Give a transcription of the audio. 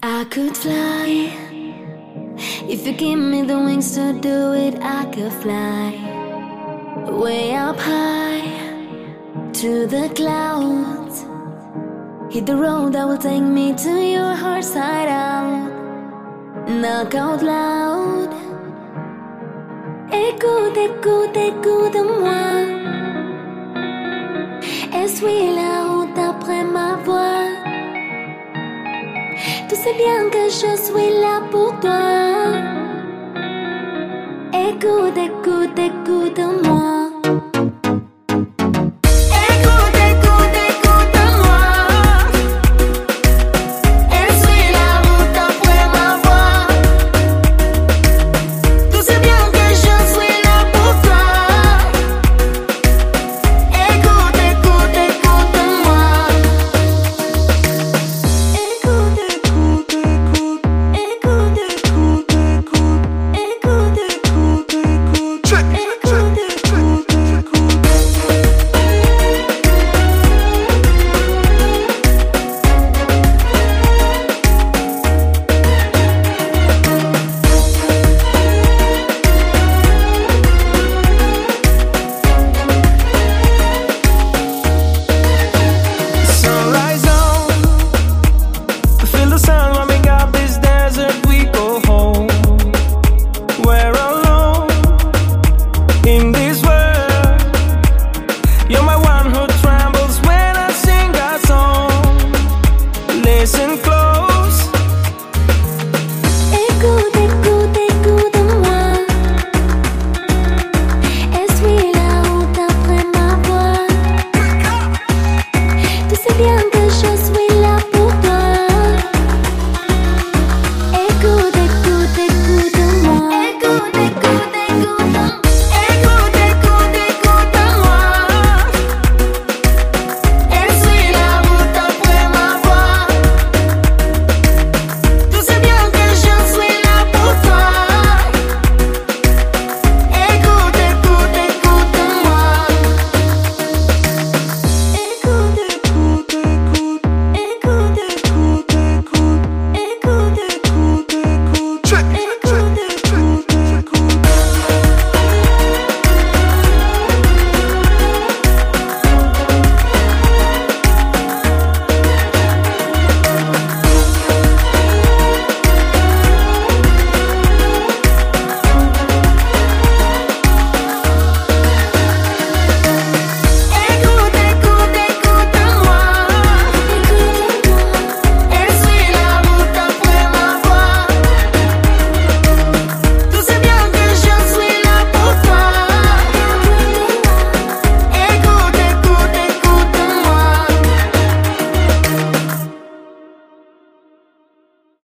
I could fly. If you give me the wings to do it, I could fly way up high to the clouds. Hit the road that will take me to your heart side out. Knock out loud. Écoute, écoute, écoute-moi. Essuie la route après ma voix. Tu sais bien que je suis là pour toi. Écoute, écoute, écoute-moi. Feel the sun